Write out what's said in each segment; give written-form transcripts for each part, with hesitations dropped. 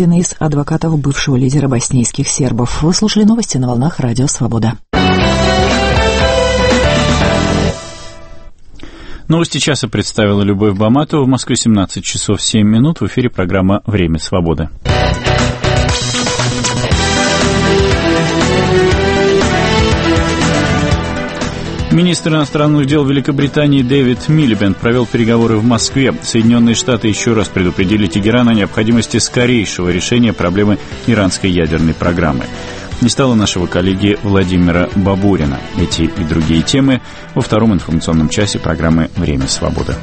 один из адвокатов бывшего лидера боснийских сербов. Вы слушали новости на волнах Радио Свобода. Новости часа представила Любовь Баматова. В Москве 17 часов 7 минут. В эфире программа «Время свободы». Министр иностранных дел Великобритании Дэвид Милибэнд провел переговоры в Москве. Соединенные Штаты еще раз предупредили Тегеран о необходимости скорейшего решения проблемы иранской ядерной программы. Не стало нашего коллеги Владимира Бабурина. Эти и другие темы во втором информационном часе программы «Время свободы».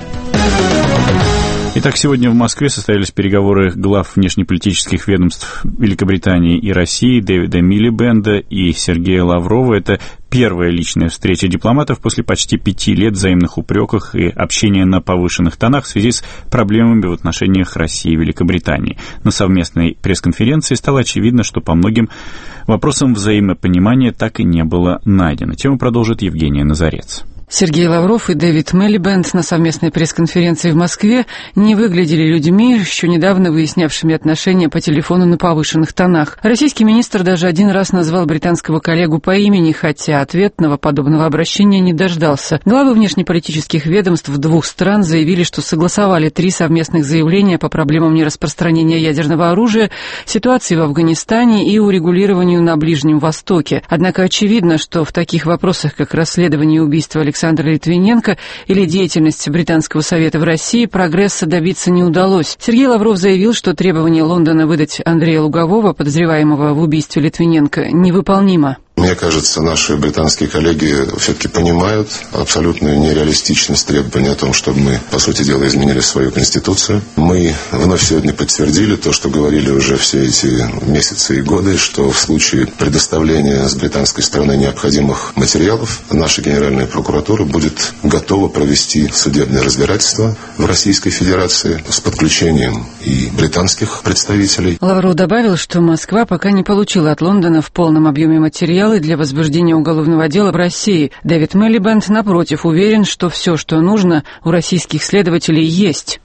Итак, сегодня в Москве состоялись переговоры глав внешнеполитических ведомств Великобритании и России Дэвида Милибэнда и Сергея Лаврова. Это первая личная встреча дипломатов после почти 5 лет взаимных упреков и общения на повышенных тонах в связи с проблемами в отношениях России и Великобритании. На совместной пресс-конференции стало очевидно, что по многим вопросам взаимопонимания так и не было найдено. Тему продолжит Евгения Назарец. Сергей Лавров и Дэвид Милибэнд на совместной пресс-конференции в Москве не выглядели людьми, еще недавно выяснявшими отношения по телефону на повышенных тонах. Российский министр даже один раз назвал британского коллегу по имени, хотя ответного подобного обращения не дождался. Главы внешнеполитических ведомств двух стран заявили, что согласовали 3 совместных заявления по проблемам нераспространения ядерного оружия, ситуации в Афганистане и урегулированию на Ближнем Востоке. Однако очевидно, что в таких вопросах, как расследование убийства Александра Литвиненко или деятельность Британского совета в России, прогресса добиться не удалось. Сергей Лавров заявил, что требование Лондона выдать Андрея Лугового, подозреваемого в убийстве Литвиненко, невыполнимо. Мне кажется, наши британские коллеги все-таки понимают абсолютную нереалистичность требования о том, чтобы мы, по сути дела, изменили свою конституцию. Мы вновь сегодня подтвердили то, что говорили уже все эти месяцы и годы, что в случае предоставления с британской стороны необходимых материалов наша Генеральная прокуратура будет готова провести судебное разбирательство в Российской Федерации с подключением и британских представителей. Лавров добавил, что Москва пока не получила от Лондона в полном объеме материалы для возбуждения уголовного дела в России. Дэвид Милибэнд, напротив, уверен, что все, что нужно, у российских следователей есть.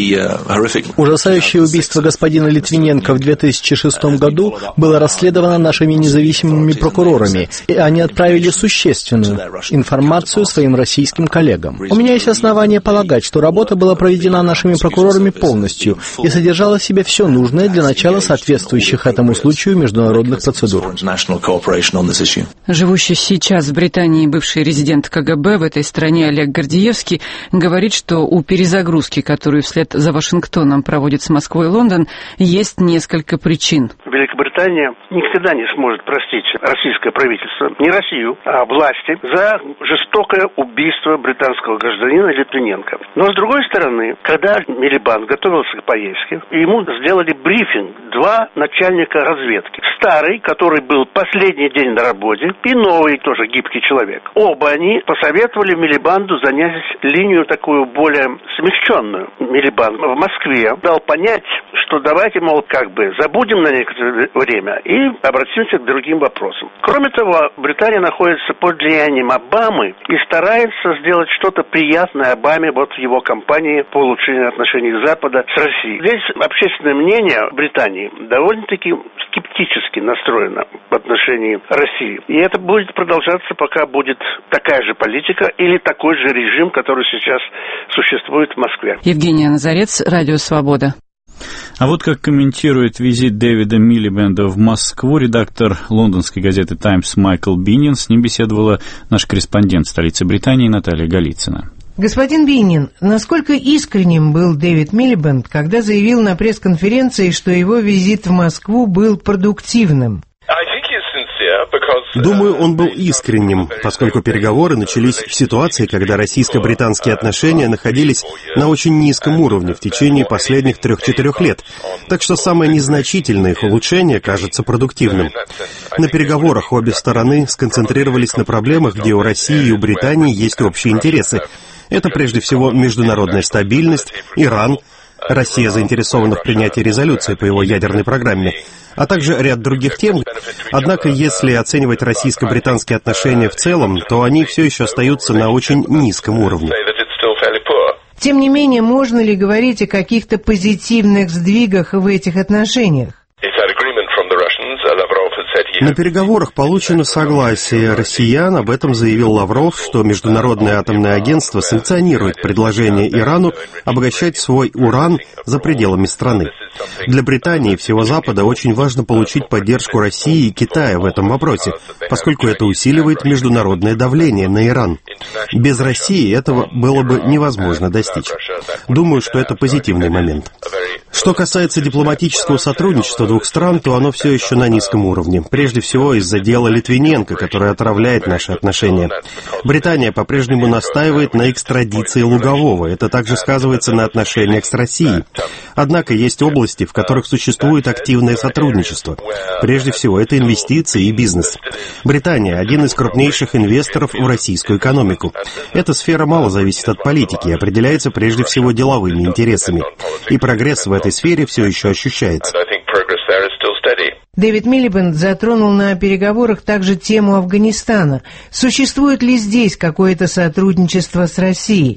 Ужасающее убийство господина Литвиненко в 2006 году было расследовано нашими независимыми прокурорами, и они отправили существенную информацию своим российским коллегам. У меня есть основания полагать, что работа была проведена нашими прокурорами полностью и содержала в себе все нужное для начала соответствующих этому случаю международных процедур. Живущий сейчас в Британии бывший резидент КГБ в этой стране Олег Гордеевский говорит, что у перезагрузки, которую вслед за Вашингтоном проводит с Москвой Лондон, есть несколько причин. Великобритания никогда не сможет простить российское правительство, не Россию, а власти, за жестокое убийство британского гражданина Литвиненко. Но с другой стороны, когда Милибэнд готовился к поездке, ему сделали брифинг 2 начальника разведки. Старый, который был последний день на работе, и новый, тоже гибкий человек. Оба они посоветовали Милибэнду занять линию такую более смягченную. Милибэнд в Москве дал понять, что давайте, мол, забудем на некоторое время и обратимся к другим вопросам. Кроме того, Британия находится под влиянием Обамы и старается сделать что-то приятное Обаме в его кампании по улучшению отношений Запада с Россией. Здесь общественное мнение в Британии довольно-таки скептически настроено в отношении России. И это будет продолжаться, пока будет такая же политика или такой же режим, который сейчас существует в Москве. Евгения Назарец, Радио Свобода. А вот как комментирует визит Дэвида Милибэнда в Москву редактор лондонской газеты «Таймс» Майкл Биннин. С ним беседовала наш корреспондент в столице Британии Наталья Голицына. Господин Биннин, насколько искренним был Дэвид Милибэнд, когда заявил на пресс-конференции, что его визит в Москву был продуктивным? Думаю, он был искренним, поскольку переговоры начались в ситуации, когда российско-британские отношения находились на очень низком уровне в течение последних 3-4 лет, так что самое незначительное их улучшение кажется продуктивным. На переговорах обе стороны сконцентрировались на проблемах, где у России и у Британии есть общие интересы. Это прежде всего международная стабильность, Иран, Россия заинтересована в принятии резолюции по его ядерной программе, а также ряд других тем. Однако, если оценивать российско-британские отношения в целом, то они все еще остаются на очень низком уровне. Тем не менее, можно ли говорить о каких-то позитивных сдвигах в этих отношениях? На переговорах получено согласие россиян, об этом заявил Лавров, что Международное атомное агентство санкционирует предложение Ирану обогащать свой уран за пределами страны. Для Британии и всего Запада очень важно получить поддержку России и Китая в этом вопросе, поскольку это усиливает международное давление на Иран. Без России этого было бы невозможно достичь. Думаю, что это позитивный момент. Что касается дипломатического сотрудничества двух стран, то оно все еще на низком уровне. Прежде всего из-за дела Литвиненко, которое отравляет наши отношения. Британия по-прежнему настаивает на экстрадиции Лугового. Это также сказывается на отношениях с Россией. Однако есть области, в которых существует активное сотрудничество. Прежде всего, это инвестиции и бизнес. Британия – один из крупнейших инвесторов в российскую экономику. Эта сфера мало зависит от политики и определяется прежде всего деловыми интересами. И прогресс в этой сфере все еще ощущается. Дэвид Милибэнд затронул на переговорах также тему Афганистана. Существует ли здесь какое-то сотрудничество с Россией?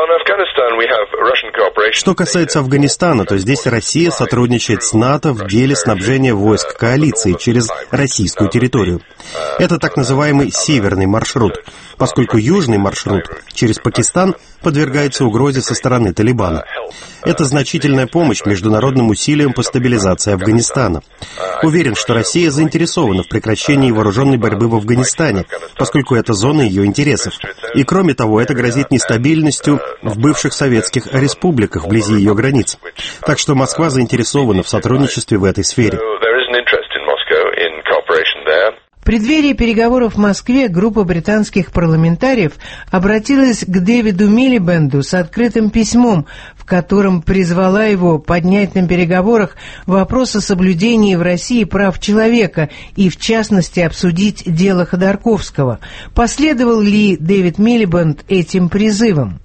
Что касается Афганистана, то здесь Россия сотрудничает с НАТО в деле снабжения войск коалиции через российскую территорию. Это так называемый северный маршрут, поскольку южный маршрут через Пакистан подвергается угрозе со стороны Талибана. Это значительная помощь международным усилиям по стабилизации Афганистана. Уверен, что Россия заинтересована в прекращении вооруженной борьбы в Афганистане, поскольку это зона ее интересов. И кроме того, это грозит нестабильностью в бывших советских республиках вблизи ее границ. Так что Москва заинтересована в сотрудничестве в этой сфере. В преддверии переговоров в Москве группа британских парламентариев обратилась к Дэвиду Милибэнду с открытым письмом, в котором призвала его поднять на переговорах вопрос о соблюдении в России прав человека и, в частности, обсудить дело Ходорковского. Последовал ли Дэвид Милибэнд этим призывом?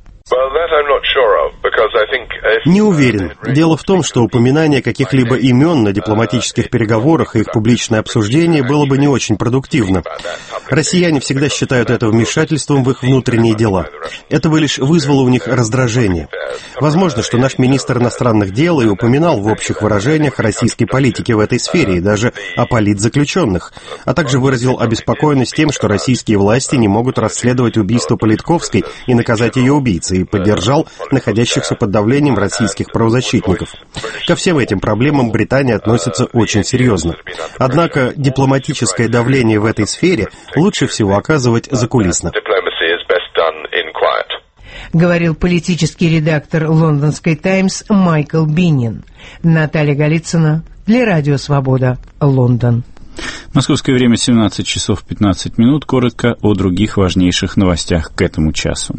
Не уверен. Дело в том, что упоминание каких-либо имен на дипломатических переговорах и их публичное обсуждение было бы не очень продуктивно. Россияне всегда считают это вмешательством в их внутренние дела. Это бы лишь вызвало у них раздражение. Возможно, что наш министр иностранных дел и упоминал в общих выражениях российской политики в этой сфере и даже о политзаключенных, а также выразил обеспокоенность тем, что российские власти не могут расследовать убийство Политковской и наказать ее убийцы, и поддержал находящихся под давлением российских правозащитников. Ко всем этим проблемам Британия относится очень серьезно. Однако дипломатическое давление в этой сфере лучше всего оказывать закулисно. Говорил политический редактор лондонской «Таймс» Майкл Биннин. Наталья Голицына для Радио Свобода, Лондон. Московское время 17 часов 15 минут. Коротко о других важнейших новостях к этому часу.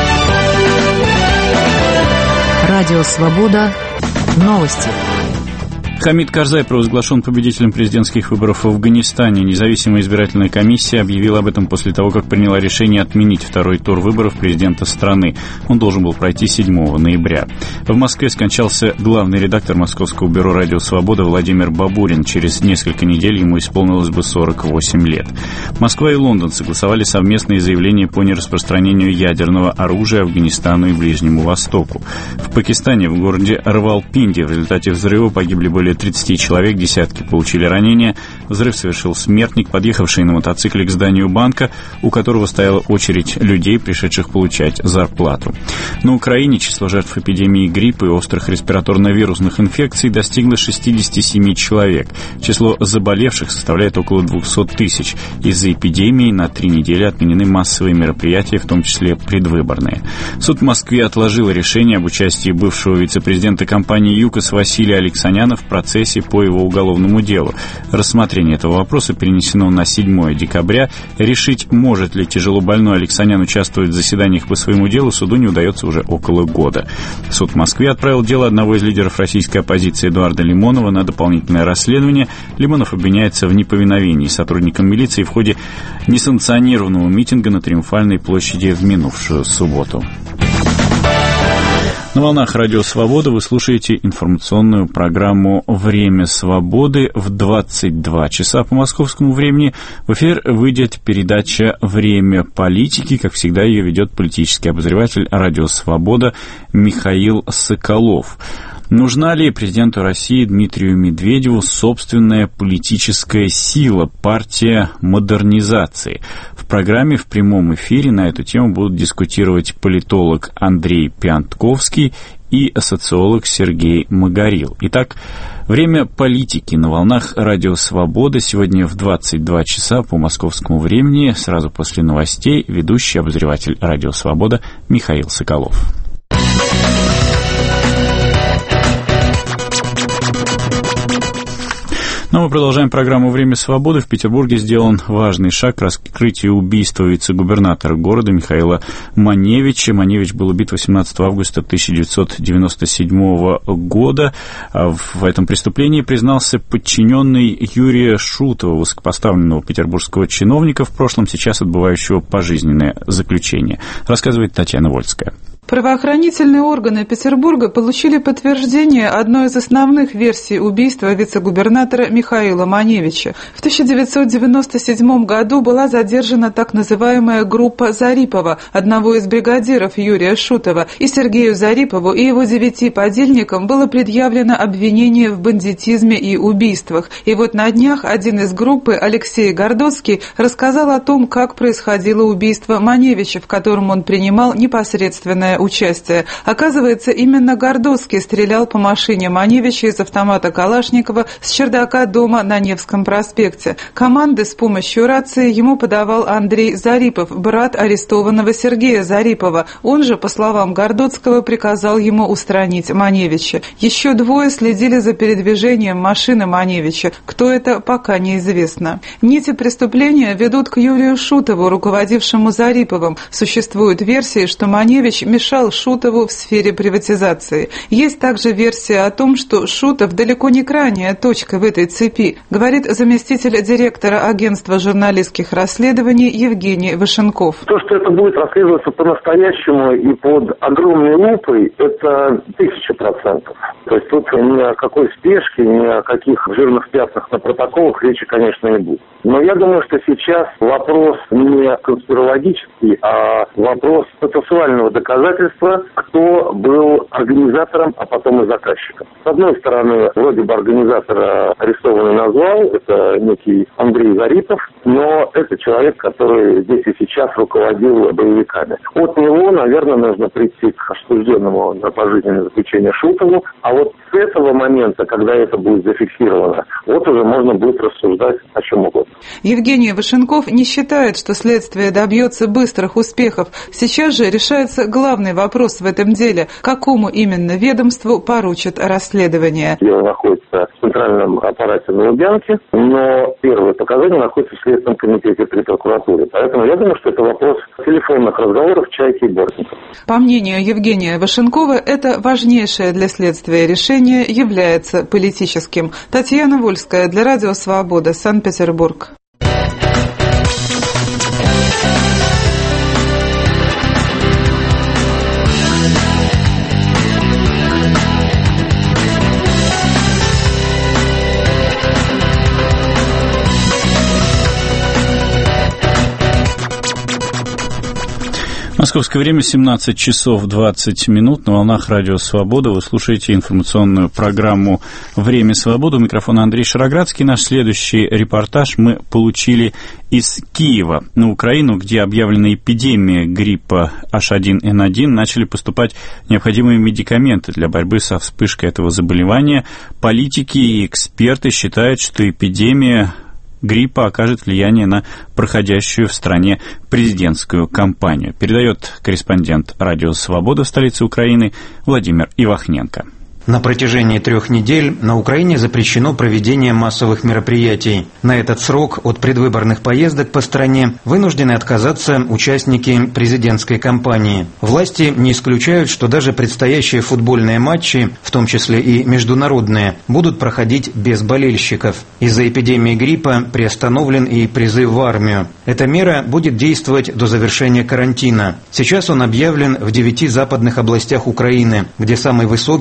Радио «Свобода». Новости. Хамид Карзай провозглашен победителем президентских выборов в Афганистане. Независимая избирательная комиссия объявила об этом после того, как приняла решение отменить второй тур выборов президента страны. Он должен был пройти 7 ноября. В Москве скончался главный редактор Московского бюро «Радио Свобода» Владимир Бабурин. Через несколько недель ему исполнилось бы 48 лет. Москва и Лондон согласовали совместные заявления по нераспространению ядерного оружия Афганистану и Ближнему Востоку. В Пакистане, в городе Равалпинди, в результате взрыва погибли более 30 человек, десятки получили ранения. Взрыв совершил смертник, подъехавший на мотоцикле к зданию банка, у которого стояла очередь людей, пришедших получать зарплату. На Украине число жертв эпидемии гриппа и острых респираторно-вирусных инфекций достигло 67 человек. Число заболевших составляет около 200 тысяч. Из-за эпидемии на 3 недели отменены массовые мероприятия, в том числе предвыборные. Суд в Москве отложил решение об участии бывшего вице-президента компании «ЮКОС» Василия Алексаняна в процессе по его уголовному делу. Рассмотрение этого вопроса перенесено на 7 декабря. Решить, может ли тяжелобольной Алексанян участвовать в заседаниях по своему делу, суду не удается уже около года. Суд в Москве отправил дело одного из лидеров российской оппозиции Эдуарда Лимонова на дополнительное расследование. Лимонов обвиняется в неповиновении сотрудникам милиции в ходе несанкционированного митинга на Триумфальной площади в минувшую субботу. На волнах Радио Свобода вы слушаете информационную программу «Время свободы» в 22 часа по московскому времени. В эфир выйдет передача «Время политики». Как всегда, ее ведет политический обозреватель Радио Свобода Михаил Соколов. Нужна ли президенту России Дмитрию Медведеву собственная политическая сила, партия модернизации? В программе в прямом эфире на эту тему будут дискутировать политолог Андрей Пиантковский и социолог Сергей Магорил. Итак, время политики на волнах Радио Свобода. Сегодня в 22 часа по московскому времени, сразу после новостей, ведущий обозреватель Радио Свобода Михаил Соколов. Но мы продолжаем программу «Время свободы». В Петербурге сделан важный шаг к раскрытию убийства вице-губернатора города Михаила Маневича. Маневич был убит 18 августа 1997 года. В этом преступлении признался подчиненный Юрия Шутова, высокопоставленного петербургского чиновника, в прошлом сейчас отбывающего пожизненное заключение. Рассказывает Татьяна Вольская. Правоохранительные органы Петербурга получили подтверждение одной из основных версий убийства вице-губернатора Михаила Маневича. В 1997 году была задержана так называемая группа Зарипова, одного из бригадиров Юрия Шутова, и Сергею Зарипову и его 9 подельникам было предъявлено обвинение в бандитизме и убийствах. И вот на днях один из группы, Алексей Гордоцкий, рассказал о том, как происходило убийство Маневича, в котором он принимал непосредственное участие. Оказывается, именно Гордоцкий стрелял по машине Маневича из автомата Калашникова с чердака дома на Невском проспекте. Команды с помощью рации ему подавал Андрей Зарипов, брат арестованного Сергея Зарипова. Он же, по словам Гордоцкого, приказал ему устранить Маневича. Еще 2 следили за передвижением машины Маневича. Кто это, пока неизвестно. Нити преступления ведут к Юрию Шутову, руководившему Зариповым. Существуют версии, что Маневич мешал Шутову в сфере приватизации. Есть также версия о том, что Шутов далеко не крайняя точка в этой цепи, говорит заместитель директора агентства журналистских расследований Евгений Вашенков. То, что это будет расследоваться по-настоящему и под огромной лупой, это 1000%. То есть тут ни о какой спешке, ни о каких жирных пятнах на протоколах речи, конечно, не будет. Но я думаю, что сейчас вопрос не конспирологический, а вопрос процессуального доказательства, кто был организатором, а потом и заказчиком. С одной стороны, вроде бы организатора арестованный назвал, это некий Андрей Зарипов, но это человек, который здесь и сейчас руководил боевиками. От него, наверное, нужно прийти к осужденному на пожизненное заключение Шутову, а вот с этого момента, когда это будет зафиксировано, вот уже можно будет рассуждать о чем угодно. Евгений Вашенков не считает, что следствие добьется быстрых успехов. Сейчас же решается главный вопрос в этом деле. Какому именно ведомству поручат расследование? Дело находится в центральном аппарате на Лубянке, но первые показания находятся в Следственном комитете при прокуратуре. Поэтому я думаю, что это вопрос телефонных разговоров Чайки и Бортников. По мнению Евгения Вашенкова, это важнейшее для следствия решение является политическим. Татьяна Вольская для Радио Свобода, Санкт-Петербург. Московское время 17 часов 20 минут. На волнах Радио Свобода вы слушаете информационную программу «Время свободы». У микрофона Андрей Шароградский. Наш следующий репортаж мы получили из Киева. На Украину, где объявлена эпидемия гриппа H1N1, начали поступать необходимые медикаменты для борьбы со вспышкой этого заболевания. Политики и эксперты считают, что эпидемия гриппа окажет влияние на проходящую в стране президентскую кампанию. Передает корреспондент Радио Свобода в столице Украины Владимир Ивахненко. На протяжении 3 недель на Украине запрещено проведение массовых мероприятий. На этот срок от предвыборных поездок по стране вынуждены отказаться участники президентской кампании. Власти не исключают, что даже предстоящие футбольные матчи, в том числе и международные, будут проходить без болельщиков. Из-за эпидемии гриппа приостановлен и призыв в армию. Эта мера будет действовать до завершения карантина. Сейчас он объявлен в 9 западных областях Украины, где самый высокий уровень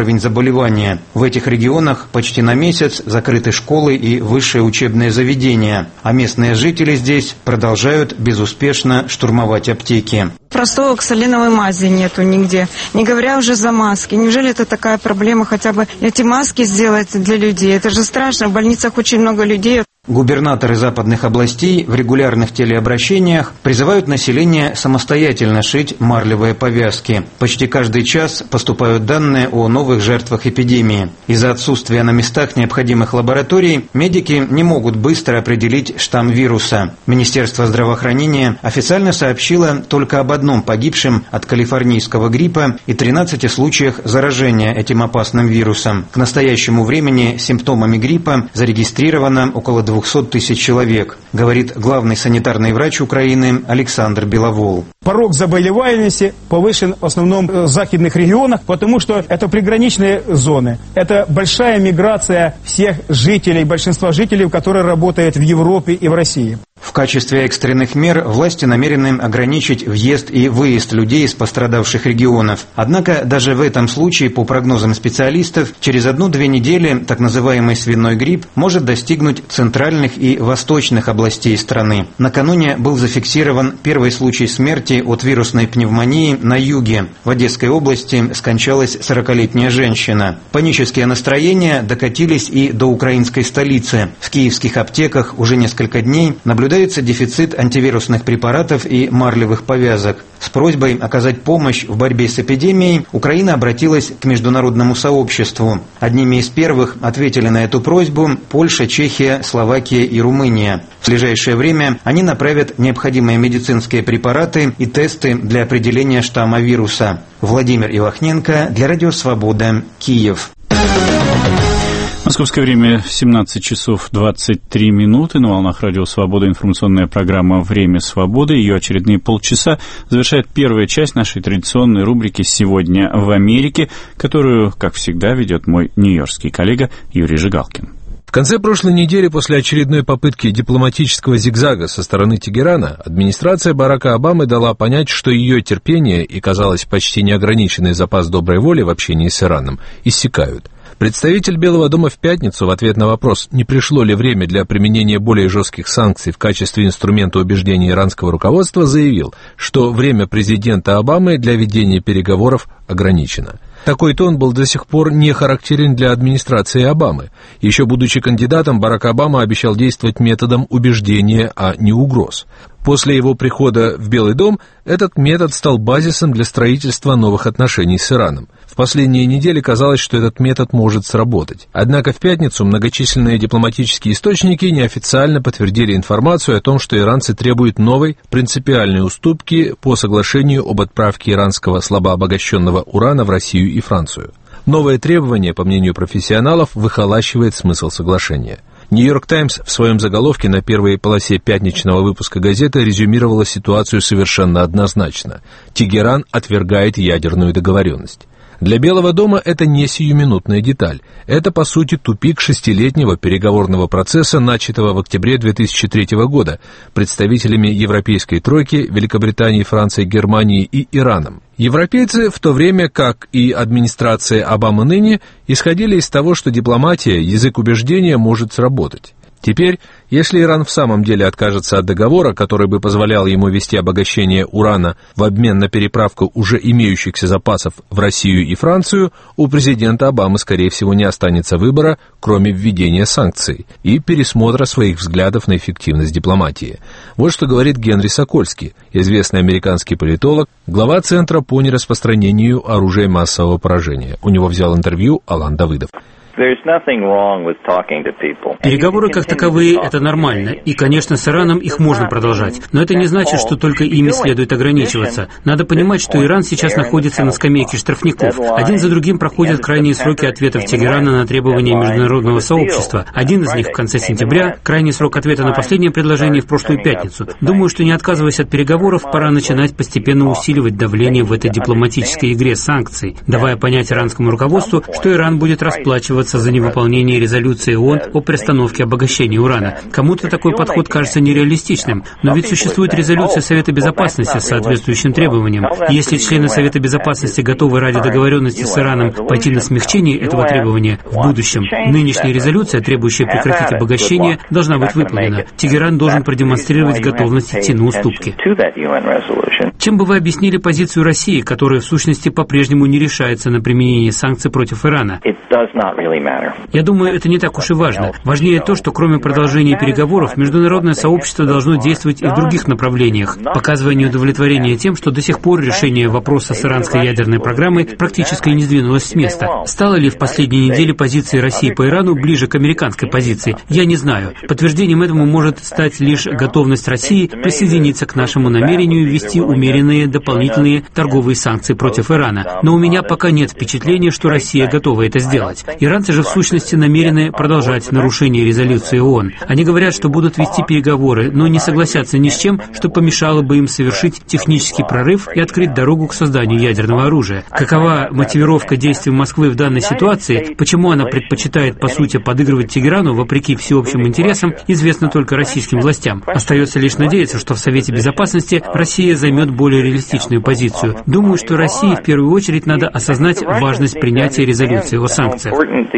уровень заболевания. В этих регионах почти на месяц закрыты школы и высшие учебные заведения, а местные жители здесь продолжают безуспешно штурмовать аптеки. Простого оксалиновой мази нету нигде, не говоря уже за маски. Неужели это такая проблема, хотя бы эти маски сделать для людей? Это же страшно, в больницах очень много людей. Губернаторы западных областей в регулярных телеобращениях призывают население самостоятельно шить марлевые повязки. Почти каждый час поступают данные о новых жертвах эпидемии. Из-за отсутствия на местах необходимых лабораторий медики не могут быстро определить штамм вируса. Министерство здравоохранения официально сообщило только об одном погибшем от калифорнийского гриппа и 13 случаях заражения этим опасным вирусом. К настоящему времени симптомами гриппа зарегистрировано около 200 тысяч человек, говорит главный санитарный врач Украины Александр Беловол. Порог заболеваемости повышен в основном в западных регионах, потому что это приграничные зоны. Это большая миграция всех жителей, большинства жителей, которые работают в Европе и в России. В качестве экстренных мер власти намерены ограничить въезд и выезд людей из пострадавших регионов. Однако даже в этом случае, по прогнозам специалистов, через 1-2 недели так называемый свиной грипп может достигнуть центральных и восточных областей страны. Накануне был зафиксирован первый случай смерти от вирусной пневмонии на юге. В Одесской области скончалась 40-летняя женщина. Панические настроения докатились и до украинской столицы. В киевских аптеках уже несколько дней наблюдается дефицит антивирусных препаратов и марлевых повязок. С просьбой оказать помощь в борьбе с эпидемией Украина обратилась к международному сообществу. Одними из первых ответили на эту просьбу Польша, Чехия, Словакия и Румыния. В ближайшее время они направят необходимые медицинские препараты и тесты для определения штамма вируса. Владимир Ивахненко для Радио Свобода, Киев. Московское время 17 часов 23 минуты. На волнах Радио Свобода информационная программа «Время свободы». Ее очередные полчаса завершает первая часть нашей традиционной рубрики «Сегодня в Америке», которую, как всегда, ведет мой нью-йоркский коллега Юрий Жигалкин. В конце прошлой недели, после очередной попытки дипломатического зигзага со стороны Тегерана, администрация Барака Обамы дала понять, что ее терпение и, казалось, почти неограниченный запас доброй воли в общении с Ираном иссякают. Представитель Белого дома в пятницу в ответ на вопрос, не пришло ли время для применения более жестких санкций в качестве инструмента убеждения иранского руководства, заявил, что время президента Обамы для ведения переговоров ограничено. Такой тон был до сих пор не характерен для администрации Обамы. Еще будучи кандидатом, Барак Обама обещал действовать методом убеждения, а не угроз. После его прихода в Белый дом этот метод стал базисом для строительства новых отношений с Ираном. В последние недели казалось, что этот метод может сработать. Однако в пятницу многочисленные дипломатические источники неофициально подтвердили информацию о том, что иранцы требуют новой принципиальной уступки по соглашению об отправке иранского слабообогащенного урана в Россию и Францию. Новое требование, по мнению профессионалов, выхолащивает смысл соглашения. «Нью-Йорк Таймс» в своем заголовке на первой полосе пятничного выпуска газеты резюмировала ситуацию совершенно однозначно. Тегеран отвергает ядерную договоренность. Для Белого дома это не сиюминутная деталь. Это, по сути, тупик 6-летнего переговорного процесса, начатого в октябре 2003 года представителями Европейской тройки, Великобритании, Франции, Германии и Ираном. Европейцы, в то время как и администрация Обамы ныне, исходили из того, что дипломатия, язык убеждения может сработать. Теперь, если Иран в самом деле откажется от договора, который бы позволял ему вести обогащение урана в обмен на переправку уже имеющихся запасов в Россию и Францию, у президента Обамы, скорее всего, не останется выбора, кроме введения санкций и пересмотра своих взглядов на эффективность дипломатии. Вот что говорит Генри Сокольский, известный американский политолог, глава Центра по нераспространению оружия массового поражения. У него взял интервью Алан Давыдов. Переговоры как таковые – это нормально, и, конечно, с Ираном их можно продолжать, но это не значит, что только ими следует ограничиваться. Надо понимать, что Иран сейчас находится на скамейке штрафников. Один за другим проходят крайние сроки ответов Тегерана на требования международного сообщества. Один из них в конце сентября, крайний срок ответа на последнее предложение в прошлую пятницу. Думаю, что не отказываясь от переговоров, пора начинать постепенно усиливать давление в этой дипломатической игре санкций, давая понять иранскому руководству, что Иран будет расплачиваться расплачиваться за невыполнение резолюции ООН о приостановке обогащения урана. Кому-то такой подход кажется нереалистичным, но ведь существует резолюция Совета Безопасности с соответствующим требованием. И если члены Совета Безопасности готовы ради договоренности с Ираном пойти на смягчение этого требования в будущем, нынешняя резолюция, требующая прекратить обогащение, должна быть выполнена. Тегеран должен продемонстрировать готовность идти на уступки. Чем бы вы объяснили позицию России, которая в сущности по-прежнему не решается на применение санкций против Ирана? Я думаю, это не так уж и важно. Важнее то, что кроме продолжения переговоров, международное сообщество должно действовать и в других направлениях, показывая неудовлетворение тем, что до сих пор решение вопроса с иранской ядерной программой практически не сдвинулось с места. Стала ли в последние недели позиция России по Ирану ближе к американской позиции? Я не знаю. Подтверждением этому может стать лишь готовность России присоединиться к нашему намерению ввести умеренные дополнительные торговые санкции против Ирана. Но у меня пока нет впечатления, что Россия готова это сделать. Иранцы же в сущности намерены продолжать нарушение резолюции ООН. Они говорят, что будут вести переговоры, но не согласятся ни с чем, что помешало бы им совершить технический прорыв и открыть дорогу к созданию ядерного оружия. Какова мотивировка действий Москвы в данной ситуации, почему она предпочитает, по сути, подыгрывать Тегерану вопреки всеобщим интересам, известно только российским властям. Остается лишь надеяться, что в Совете Безопасности Россия займет более реалистичную позицию. Думаю, что России в первую очередь надо осознать важность принятия резолюции о санкциях.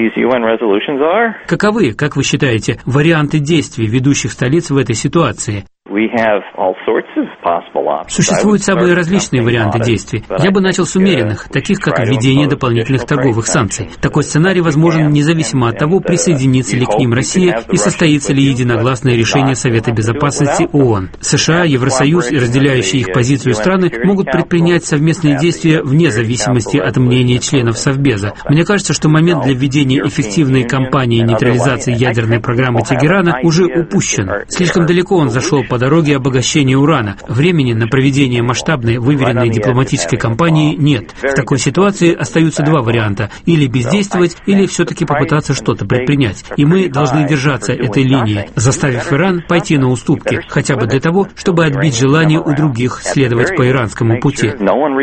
Каковы, как вы считаете, варианты действий ведущих столиц в этой ситуации? Существуют самые различные варианты действий. Я бы начал с умеренных, таких как введение дополнительных торговых санкций. Такой сценарий возможен независимо от того, присоединится ли к ним Россия и состоится ли единогласное решение Совета Безопасности ООН. США, Евросоюз и разделяющие их позицию страны могут предпринять совместные действия вне зависимости от мнения членов Совбеза. Мне кажется, что момент для введения эффективной кампании нейтрализации ядерной программы Тегерана уже упущен. Слишком далеко он зашел по дороге обогащения урана. Времени на проведение масштабной, выверенной дипломатической кампании нет. В такой ситуации остаются два варианта. Или бездействовать, или все-таки попытаться что-то предпринять. И мы должны держаться этой линии, заставив Иран пойти на уступки, хотя бы для того, чтобы отбить желание у других следовать по иранскому пути.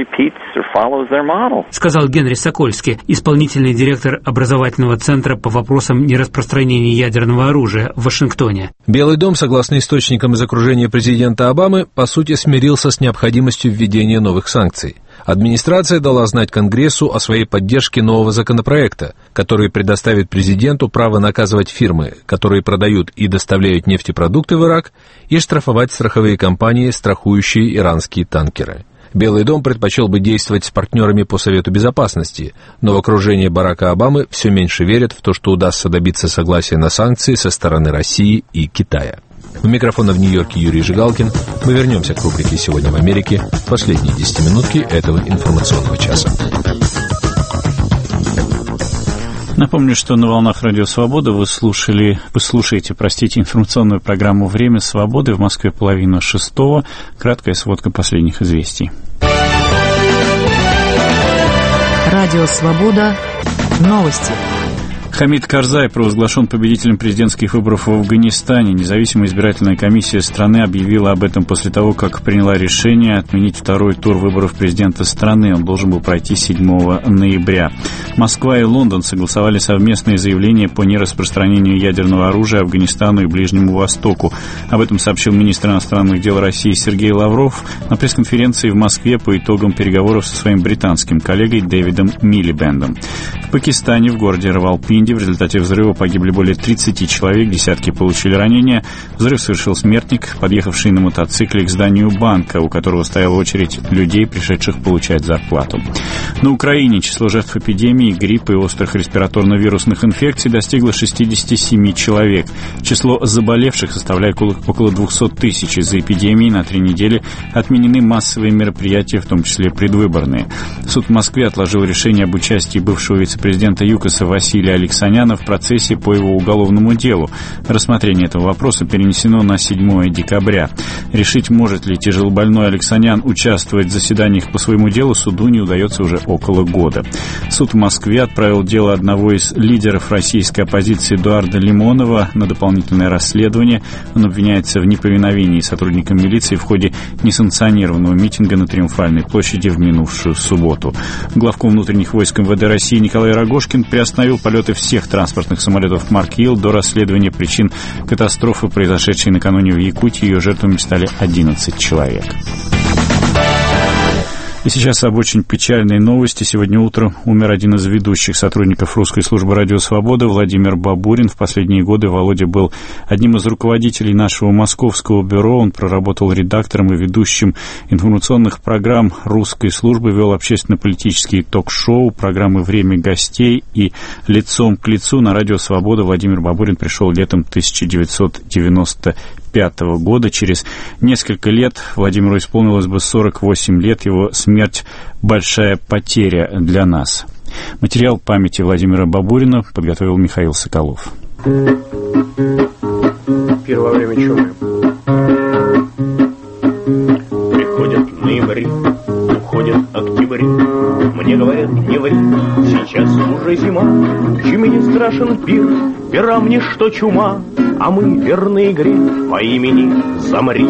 Сказал Генри Сокольский, исполнительный директор образовательного центра по вопросам нераспространения ядерного оружия в Вашингтоне. Белый дом, согласно источникам из окружения президента Обамы, по сути смирился с необходимостью введения новых санкций. Администрация дала знать Конгрессу о своей поддержке нового законопроекта, который предоставит президенту право наказывать фирмы, которые продают и доставляют нефтепродукты в Ирак, и штрафовать страховые компании, страхующие иранские танкеры. Белый дом предпочел бы действовать с партнерами по Совету Безопасности, но в окружении Барака Обамы все меньше верят в то, что удастся добиться согласия на санкции со стороны России и Китая. У микрофона в Нью-Йорке Юрий Жигалкин. Мы вернемся к рубрике «Сегодня в Америке» в последние 10 минутки этого информационного часа. Напомню, что на волнах Радио Свобода вы слушаете, информационную программу «Время свободы». В Москве 5:30. Краткая сводка последних известий. Радио Свобода. Новости. Хамид Карзай провозглашен победителем президентских выборов в Афганистане. Независимая избирательная комиссия страны объявила об этом после того, как приняла решение отменить второй тур выборов президента страны. Он должен был пройти 7 ноября. Москва и Лондон согласовали совместные заявления по нераспространению ядерного оружия Афганистану и Ближнему Востоку. Об этом сообщил министр иностранных дел России Сергей Лавров на пресс-конференции в Москве по итогам переговоров со своим британским коллегой Дэвидом Милибендом. В Пакистане, в городе Равалпинди, в результате взрыва погибли более 30 человек, десятки получили ранения. Взрыв совершил смертник, подъехавший на мотоцикле к зданию банка, у которого стояла очередь людей, пришедших получать зарплату. На Украине число жертв эпидемии, гриппа и острых респираторно-вирусных инфекций достигло 67 человек. Число заболевших составляет около 200 тысяч. Из-за эпидемии на 3 недели отменены массовые мероприятия, в том числе предвыборные. Суд в Москве отложил решение об участии бывшего вице-президента ЮКОСа Василия Алексаняна в процессе по его уголовному делу. Рассмотрение этого вопроса перенесено на 7 декабря. Решить, может ли тяжелобольной Алексанян участвовать в заседаниях по своему делу, суду не удается уже около года. Суд в Москве отправил дело одного из лидеров российской оппозиции Эдуарда Лимонова на дополнительное расследование. Он обвиняется в неповиновении сотрудникам милиции в ходе несанкционированного митинга на Триумфальной площади в минувшую субботу. Главком внутренних войск МВД России Николай Рогожкин приостановил полеты всех всех транспортных самолетов марки Ил до расследования причин катастрофы, произошедшей накануне в Якутии. Ее жертвами стали 11 человек. И сейчас об очень печальной новости. Сегодня утром умер один из ведущих сотрудников русской службы «Радио Свобода» Владимир Бабурин. В последние годы Володя был одним из руководителей нашего московского бюро. Он проработал редактором и ведущим информационных программ русской службы, вел общественно-политические ток-шоу, программы «Время гостей» и «Лицом к лицу». На «Радио Свобода» Владимир Бабурин пришел летом 1995 года. Через несколько лет Владимиру исполнилось бы 48 лет. Его смерть – большая потеря для нас. Материал памяти Владимира Бабурина подготовил Михаил Соколов. Первое время чумы. Приходят ноябри, уходят октябри. Мне говорят, не ври, сейчас уже зима. Чуме не страшен пир, пирам ничто чума. А мы верны игре по имени Замри.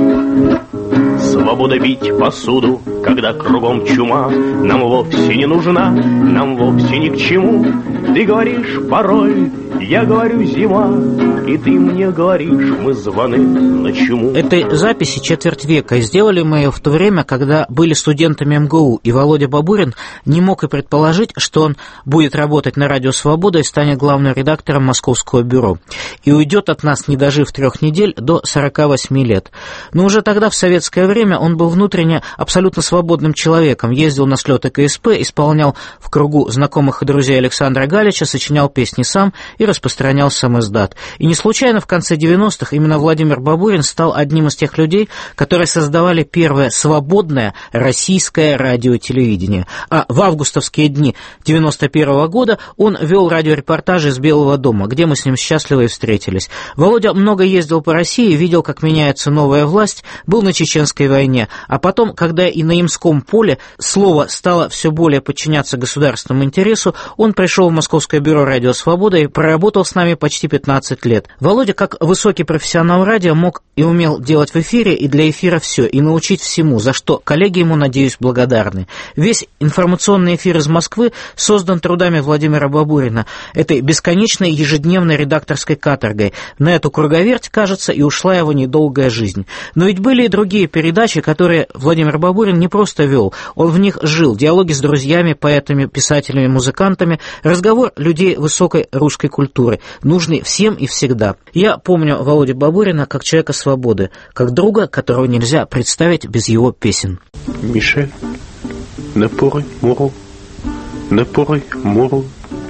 Свобода бить посуду, когда кругом чума. Нам вовсе не нужна, нам вовсе ни к чему. Ты говоришь порой, я говорю зима, и ты мне говоришь, мы званы на чуму. Этой записи четверть века, и сделали мы ее в то время, когда были студентами МГУ, и Володя Бабурин не мог и предположить, что он будет работать на «Радио Свобода» и станет главным редактором московского бюро, и уйдет от нас, не дожив 3 недель, до 48 лет. Но уже тогда, в советское время, он был внутренне абсолютно свободным человеком, ездил на слеты КСП, исполнял в кругу знакомых и друзей Александра Галича, сочинял песни сам и распространял сам издат. И не случайно в конце 90-х именно Владимир Бабурин стал одним из тех людей, которые создавали первое свободное российское радиотелевидение. А в августовские дни 91-го года он вел радиорепортажи из Белого дома, где мы с ним счастливо и встретились. Володя много ездил по России, видел, как меняется новая власть, был на Чеченской войне, а потом, когда и на Ямском поле слово стало все более подчиняться государственному интересу, он пришел в Московское бюро «Радио Свобода» и проработал с нами почти 15 лет. Володя, как высокий профессионал радио, мог и умел делать в эфире и для эфира все, и научить всему, за что коллеги ему, надеюсь, благодарны. Весь информационный эфир из Москвы создан трудами Владимира Бабурина, этой бесконечной ежедневной редакторской каторгой. На эту круговерть, кажется, и ушла его недолгая жизнь. Но ведь были и другие передачи, которые Владимир Бабурин не просто вел, он в них жил. Диалоги с друзьями, поэтами, писателями, музыкантами, разговор людей высокой русской культуры, нужный всем и всегда. Я помню Володю Бабурина как человека свободы, как друга, которого нельзя представить без его песен. Мишель, напоры муру, напоры муру.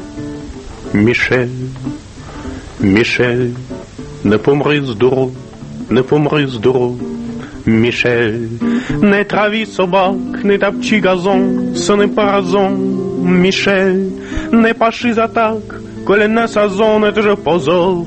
Мишель, Мишель, не помри з дуру, не помри з дуру. Мишель, не трави собак, не топчи газон, ce n'est pas raison. Мишель, не паши за так, коли не сезон, это же позор.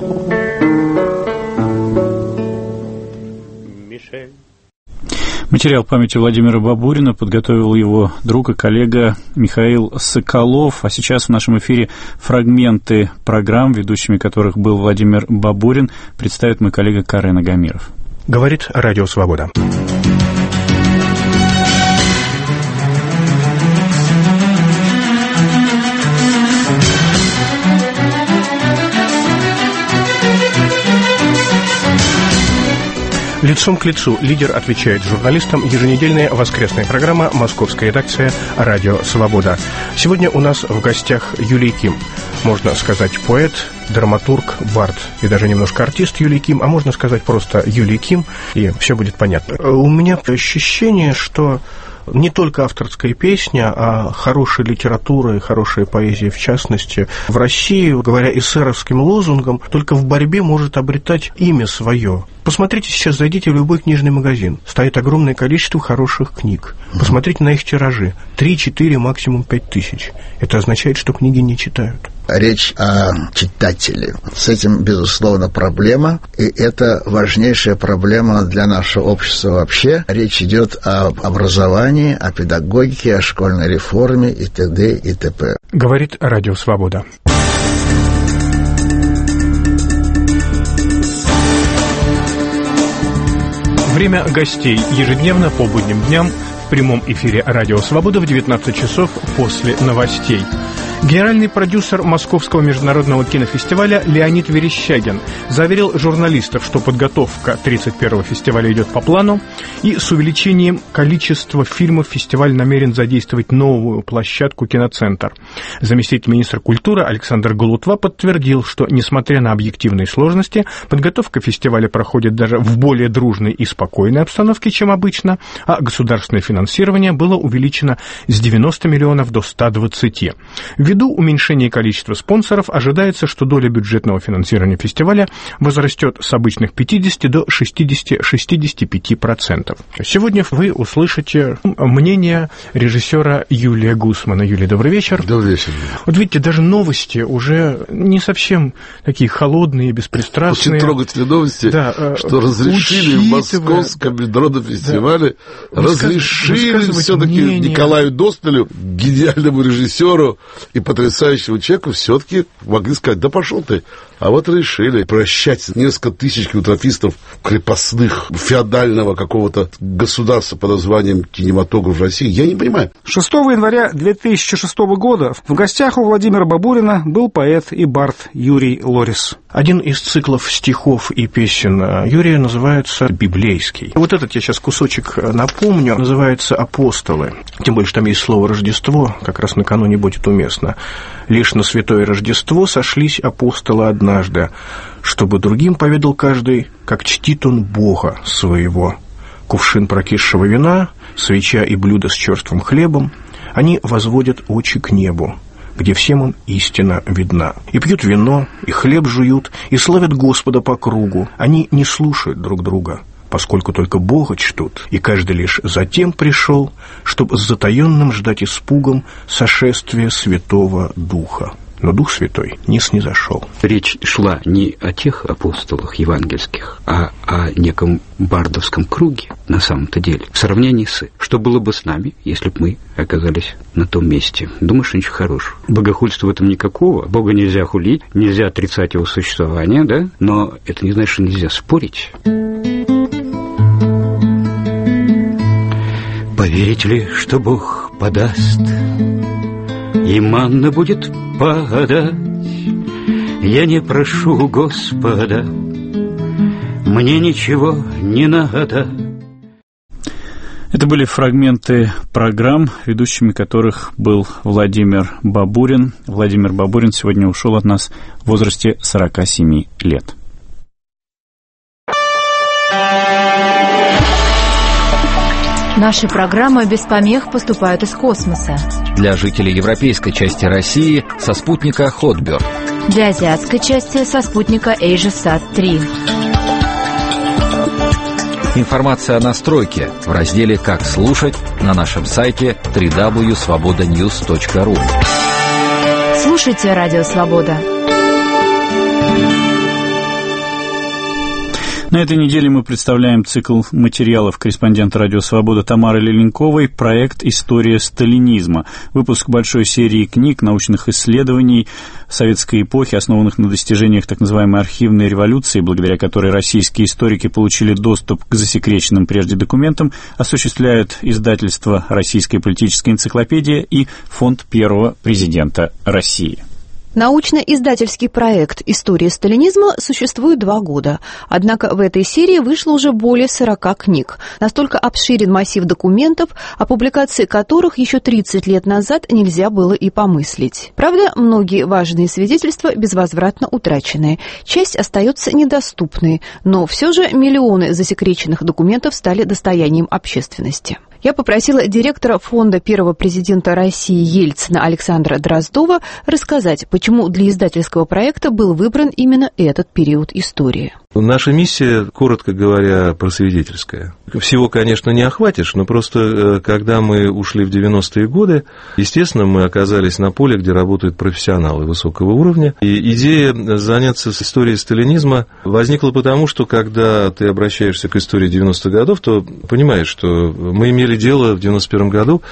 Материал памяти Владимира Бабурина подготовил его друг и коллега Михаил Соколов. А сейчас в нашем эфире фрагменты программ, ведущими которых был Владимир Бабурин, представит мой коллега Карен Агамиров. Говорит Радио Свобода. Лицом к лицу лидер отвечает журналистам. Еженедельная воскресная программа, московская редакция «Радио Свобода». Сегодня у нас в гостях Юлий Ким. Можно сказать поэт, драматург, бард и даже немножко артист Юлий Ким, а можно сказать просто Юлий Ким, и все будет понятно. У меня ощущение, что не только авторская песня, а хорошая литература и хорошая поэзия, в частности, в России, говоря эсеровским лозунгом, только в борьбе может обретать имя свое. Посмотрите сейчас, зайдите в любой книжный магазин. Стоит огромное количество хороших книг. Посмотрите на их тиражи. 3, 4, максимум 5 тысяч. Это означает, что книги не читают. Речь о читателе. С этим, безусловно, проблема, и это важнейшая проблема для нашего общества вообще. Речь идет об образовании, о педагогике, о школьной реформе и т.д. и т.п. Говорит Радио Свобода. Время гостей ежедневно по будним дням в прямом эфире Радио Свобода в 19 часов после новостей. Генеральный продюсер Московского международного кинофестиваля Леонид Верещагин заверил журналистов, что подготовка 31-го фестиваля идет по плану, и с увеличением количества фильмов фестиваль намерен задействовать новую площадку «Киноцентр». Заместитель министра культуры Александр Голутва подтвердил, что, несмотря на объективные сложности, подготовка фестиваля проходит даже в более дружной и спокойной обстановке, чем обычно, а государственное финансирование было увеличено с 90 миллионов до 120. Ввиду уменьшения количества спонсоров ожидается, что доля бюджетного финансирования фестиваля возрастет с обычных 50 до 60-65%. Сегодня вы услышите мнение режиссера Юлия Гусмана. Юлия, добрый вечер. Добрый вечер. Вот видите, даже новости уже не совсем такие холодные, беспристрастные. Очень трогательные новости, да, что разрешили в Московском международном фестивале, да, разрешили все-таки Николаю Досталю, гениальному режиссеру и потрясающему человеку, все-таки могли сказать: да пошел ты. А вот решили прощать несколько тысяч кинематографистов крепостных феодального какого-то государства под названием кинематограф России. Я не понимаю. 6 января 2006 года в гостях у Владимира Бабурина был поэт и бард Юрий Лорис. Один из циклов стихов и песен Юрия называется «Библейский». Вот этот я сейчас кусочек напомню. Называется «Апостолы». Тем более, что там есть слово «Рождество», как раз накануне будет уместно. «Лишь на святое Рождество сошлись апостолы однажды, чтобы другим поведал каждый, как чтит он Бога своего. Кувшин прокисшего вина, свеча и блюдо с черствым хлебом, они возводят очи к небу, где всем им истина видна. И пьют вино, и хлеб жуют, и славят Господа по кругу. Они не слушают друг друга, поскольку только Бога чтут, и каждый лишь затем пришел, чтобы с затаенным ждать испугом сошествия Святого Духа. Но Дух Святой не снизошел. Речь шла не о тех апостолах евангельских, а о неком бардовском круге, на самом-то деле, в сравнении с... Что было бы с нами, если бы мы оказались на том месте? Думаешь, ничего хорошего. Богохульства в этом никакого. Бога нельзя хулить, нельзя отрицать его существование, да? Но это не значит, что нельзя спорить. Поверить ли, что Бог подаст, и манна будет падать? Я не прошу Господа, мне ничего не надо. Это были фрагменты программ, ведущими которых был Владимир Бабурин. Владимир Бабурин сегодня ушел от нас в возрасте 47 лет. Наши программы без помех поступают из космоса. Для жителей европейской части России со спутника Хотберт. Для азиатской части со спутника AsiaSat-3. Информация о настройке в разделе «Как слушать» на нашем сайте www.svobodanews.ru. Слушайте Радио Свобода. На этой неделе мы представляем цикл материалов корреспондента «Радио Свобода» Тамары Леленковой «Проект «История сталинизма». Выпуск большой серии книг, научных исследований советской эпохи, основанных на достижениях так называемой архивной революции, благодаря которой российские историки получили доступ к засекреченным прежде документам, осуществляют издательство «Российская политическая энциклопедия» и Фонд первого президента России. Научно-издательский проект «История сталинизма» существует 2 года. Однако в этой серии вышло уже более 40 книг. Настолько обширен массив документов, о публикации которых еще 30 лет назад нельзя было и помыслить. Правда, многие важные свидетельства безвозвратно утрачены. Часть остается недоступной, но все же миллионы засекреченных документов стали достоянием общественности. Я попросила директора фонда первого президента России Ельцина Александра Дроздова рассказать, почему для издательского проекта был выбран именно этот период истории. Наша миссия, коротко говоря, просветительская. Всего, конечно, не охватишь, но просто когда мы ушли в 90-е годы, естественно, мы оказались на поле, где работают профессионалы высокого уровня. И идея заняться историей сталинизма возникла потому, что когда ты обращаешься к истории 90-х годов, то понимаешь, что мы имели дело в 91 году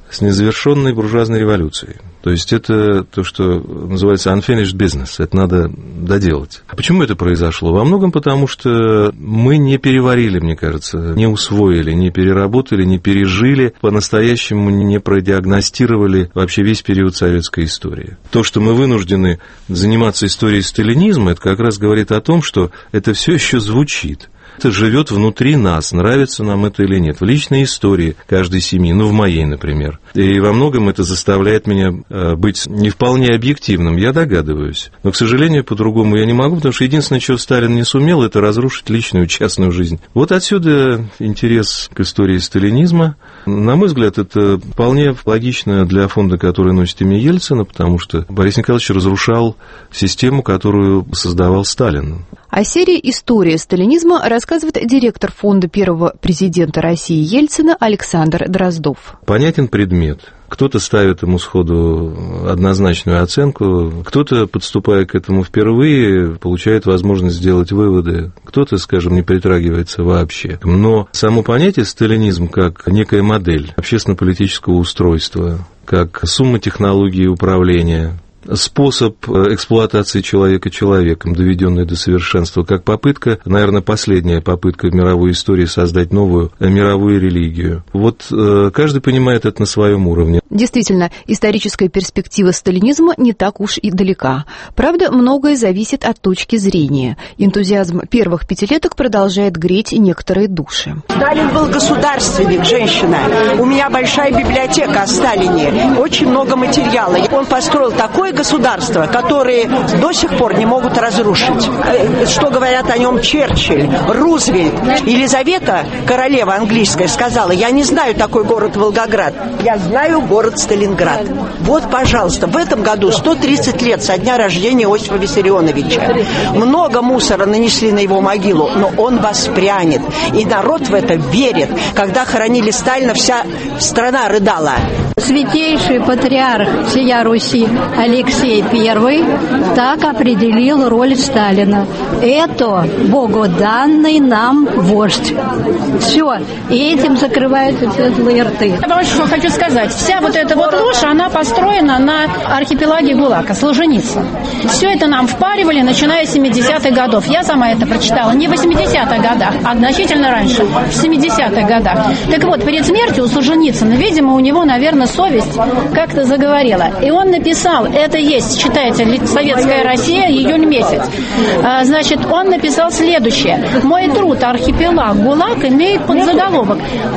с незавершенной буржуазной революцией. То есть это то, что называется unfinished business, это надо доделать. Почему это произошло? Во многом потому, что мы не переварили, мне кажется, не усвоили, не переработали, не пережили, по-настоящему не продиагностировали вообще весь период советской истории. То, что мы вынуждены заниматься историей сталинизма, это как раз говорит о том, что это все еще звучит. Это живет внутри нас, нравится нам это или нет, в личной истории каждой семьи, в моей, например. И во многом это заставляет меня быть не вполне объективным, я догадываюсь. Но, к сожалению, по-другому я не могу, потому что единственное, чего Сталин не сумел, это разрушить личную, частную жизнь. Вот отсюда интерес к истории сталинизма. На мой взгляд, это вполне логично для фонда, который носит имя Ельцина, потому что Борис Николаевич разрушал систему, которую создавал Сталин. О серии «История сталинизма» рассказывает директор фонда первого президента России Ельцина Александр Дроздов. Понятен предмет. Кто-то ставит ему сходу однозначную оценку, кто-то, подступая к этому впервые, получает возможность сделать выводы, кто-то, скажем, не притрагивается вообще. Но само понятие сталинизм как некая модель общественно-политического устройства, как сумма технологий управления, способ эксплуатации человека человеком, доведенный до совершенства, как попытка, наверное, последняя попытка в мировой истории создать новую мировую религию. Вот каждый понимает это на своем уровне. Действительно, историческая перспектива сталинизма не так уж и далека. Правда, многое зависит от точки зрения. Энтузиазм первых пятилеток продолжает греть некоторые души. Сталин был государственник, женщина. У меня большая библиотека о Сталине, очень много материала. Он построил такое государство, которое до сих пор не могут разрушить. Что говорят о нем Черчилль, Рузвельт, Елизавета, королева английская, сказала: я не знаю такой город Волгоград, я знаю город Сталинград. Вот, пожалуйста, в этом году 130 лет со дня рождения Иосифа Виссарионовича. Много мусора нанесли на его могилу, но он воспрянет. И народ в это верит. Когда хоронили Сталина, вся страна рыдала. Святейший патриарх всея Руси Алексей I так определил роль Сталина. Это богоданный нам вождь. Все. И этим закрываются все злые рты. Потому что хочу сказать, вся вот эта вот ложь, она построена на архипелаге ГУЛАГа, Солженицын. Все это нам впаривали, начиная с 70-х годов. Я сама это прочитала не в 80-х годах, а значительно раньше, в 70-х годах. Так вот, перед смертью у Солженицына, видимо, у него, наверное, совесть как-то заговорила. И он написал, это есть, читайте, «Советская Россия», июнь месяц. Значит, он написал следующее. Мой труд «Архипелаг ГУЛАГ» имеет подзаголовок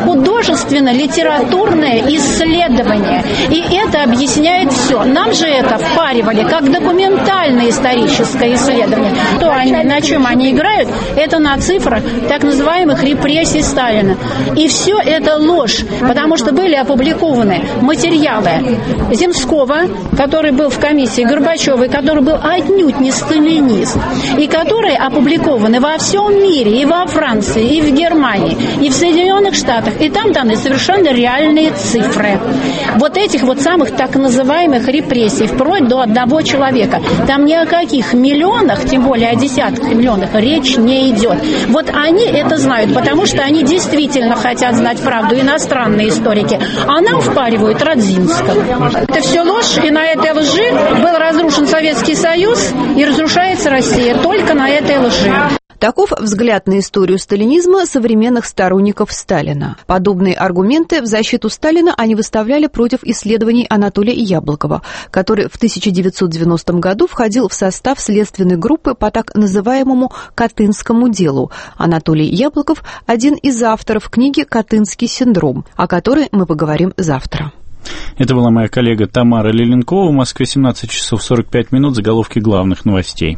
«Художественно-литературное исследование». И это объясняет все. Нам же это впаривали как документальное историческое исследование. То они, на чем они играют, это на цифрах так называемых репрессий Сталина. И все это ложь, потому что были опубликованы материалы Земского, который был в комиссии, Горбачева, который был отнюдь не сталинист, и которые опубликованы во всем мире, и во Франции, и в Германии, и в Соединенных Штатах, и там даны совершенно реальные цифры. Вот этих вот самых так называемых репрессий, вплоть до одного человека. Там ни о каких миллионах, тем более о десятках миллионах, речь не идет. Вот они это знают, потому что они действительно хотят знать правду, иностранные историки, а нам впаривают Радзинского. Это все ложь, и на этой лжи был разрушен Советский Союз и разрушается Россия только на этой лжи. Таков взгляд на историю сталинизма современных сторонников Сталина. Подобные аргументы в защиту Сталина они выставляли против исследований Анатолия Яблокова, который в 1990 году входил в состав следственной группы по так называемому Катынскому делу. Анатолий Яблоков – один из авторов книги «Катынский синдром», о которой мы поговорим завтра. Это была моя коллега Тамара Леленкова. В Москве 17 часов 45 минут. Заголовки главных новостей.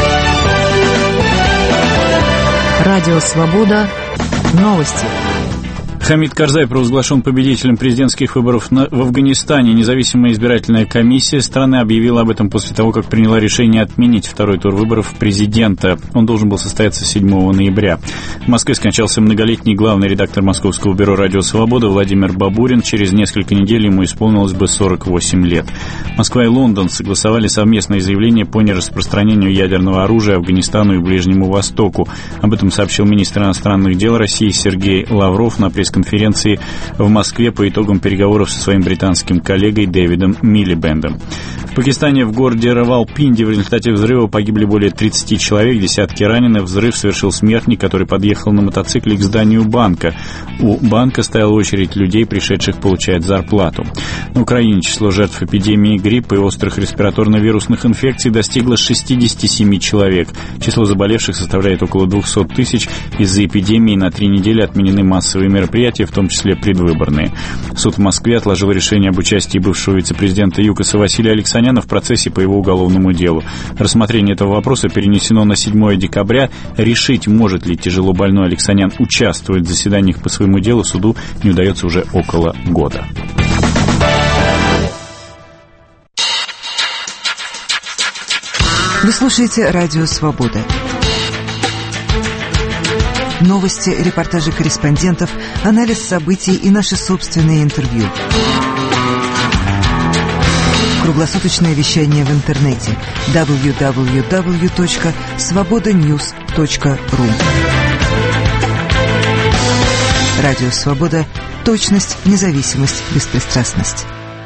Радио «Свобода». Новости. Хамид Карзай провозглашен победителем президентских выборов в Афганистане. Независимая избирательная комиссия страны объявила об этом после того, как приняла решение отменить второй тур выборов президента. Он должен был состояться 7 ноября. В Москве скончался многолетний главный редактор Московского бюро «Радио Свобода» Владимир Бабурин. Через несколько недель ему исполнилось бы 48 лет. Москва и Лондон согласовали совместное заявление по нераспространению ядерного оружия Афганистану и Ближнему Востоку. Об этом сообщил министр иностранных дел России Сергей Лавров на пресс-конференции пресс-конференции в Москве по итогам переговоров со своим британским коллегой Дэвидом Милибендом. В Пакистане в городе Равалпинди в результате взрыва погибли более 30 человек, десятки ранены. Взрыв совершил смертник, который подъехал на мотоцикле к зданию банка. У банка стояла очередь людей, пришедших получать зарплату. На Украине число жертв эпидемии гриппа и острых респираторно-вирусных инфекций достигло 67 человек. Число заболевших составляет около 200 тысяч. Из-за эпидемии на 3 недели отменены массовые мероприятия, в том числе предвыборные. Суд в Москве отложил решение об участии бывшего вице-президента ЮКОСа Василия Алексаняна в процессе по его уголовному делу. Рассмотрение этого вопроса перенесено на 7 декабря. Решить, может ли тяжело больной Алексанян участвовать в заседаниях по своему делу, суду не удается уже около года. Вы слушаете «Радио Свобода». Новости, репортажи корреспондентов, анализ событий и наши собственные интервью. Круглосуточное вещание в интернете www.svobodanews.ru. Радио Свобода. Точность, независимость, беспристрастность.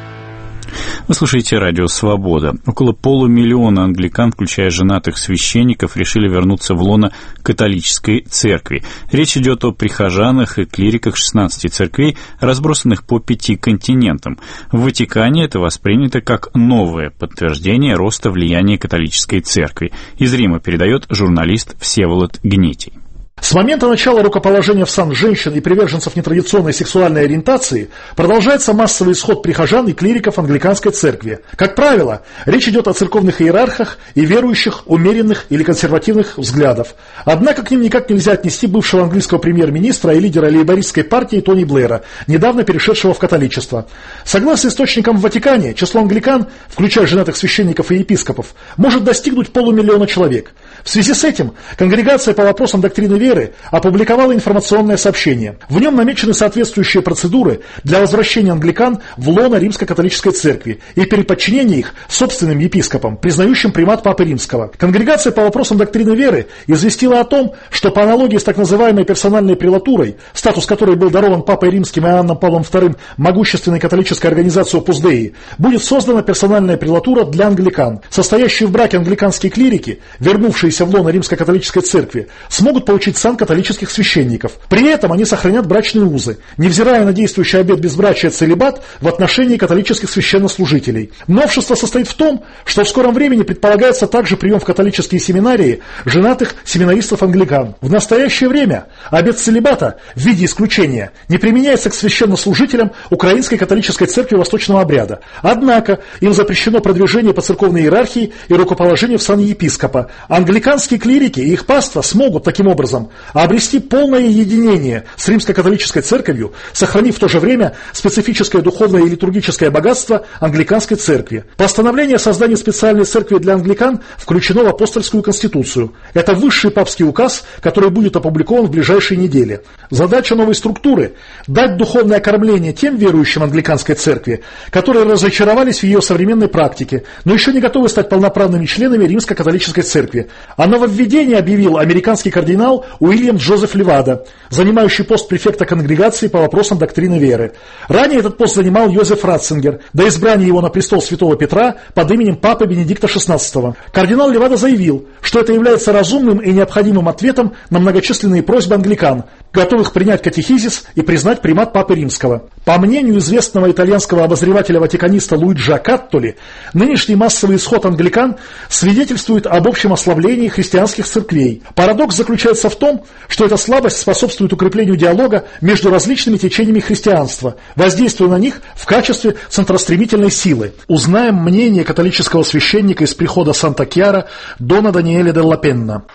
Вы слушаете «Радио Свобода». Около полумиллиона англикан, включая женатых священников, решили вернуться в лоно католической церкви. Речь идет о прихожанах и клириках 16 церквей, разбросанных по 5 континентам. В Ватикане это воспринято как новое подтверждение роста влияния католической церкви. Из Рима передает журналист Всеволод Гнитий. С момента начала рукоположения в сан женщин и приверженцев нетрадиционной сексуальной ориентации продолжается массовый исход прихожан и клириков англиканской церкви. Как правило, речь идет о церковных иерархах и верующих умеренных или консервативных взглядов. Однако к ним никак нельзя отнести бывшего английского премьер-министра и лидера лейбористской партии Тони Блэра, недавно перешедшего в католичество. Согласно источникам в Ватикане, число англикан, включая женатых священников и епископов, может достигнуть 500 000 человек. В связи с этим конгрегация по вопросам доктрины веры опубликовала информационное сообщение. В нем намечены соответствующие процедуры для возвращения англикан в лоно Римско-католической церкви и переподчинения их собственным епископам, признающим примат Папы Римского. Конгрегация по вопросам доктрины веры известила о том, что по аналогии с так называемой персональной прелатурой, статус которой был дарован Папой Римским и Иоанном Павлом II могущественной католической организации Opus Dei, будет создана персональная прелатура для англикан. Состоящие в браке англиканские клирики, вернувшиеся в лоно Римско-католической церкви, смогут получить сан католических священников. При этом они сохранят брачные узы, невзирая на действующий обет безбрачия целибат в отношении католических священнослужителей. Новшество состоит в том, что в скором времени предполагается также прием в католические семинарии женатых семинаристов-англикан. В настоящее время обет целибата в виде исключения не применяется к священнослужителям Украинской католической церкви восточного обряда. Однако им запрещено продвижение по церковной иерархии и рукоположение в сан епископа. Англиканские клирики и их паства смогут таким образом обрести полное единение с римско-католической церковью, сохранив в то же время специфическое духовное и литургическое богатство англиканской церкви. Постановление о создании специальной церкви для англикан включено в апостольскую конституцию. Это высший папский указ, который будет опубликован в ближайшие недели. Задача новой структуры – дать духовное кормление тем верующим англиканской церкви, которые разочаровались в ее современной практике, но еще не готовы стать полноправными членами римско-католической церкви. О нововведении объявил американский кардинал Уильям Джозеф Левада, занимающий пост префекта конгрегации по вопросам доктрины веры. Ранее этот пост занимал Йозеф Ратцингер, до избрания его на престол святого Петра под именем папы Бенедикта XVI. Кардинал Левада заявил, что это является разумным и необходимым ответом на многочисленные просьбы англикан, готовых принять катехизис и признать примат Папы Римского. По мнению известного итальянского обозревателя-ватиканиста Луиджи Каттоли, нынешний массовый исход англикан свидетельствует об общем ослаблении христианских церквей. Парадокс заключается в том, что эта слабость способствует укреплению диалога между различными течениями христианства, воздействуя на них в качестве центростремительной силы. Узнаем мнение католического священника из прихода Санта-Кьяра Дона Даниэля Делла Пенна.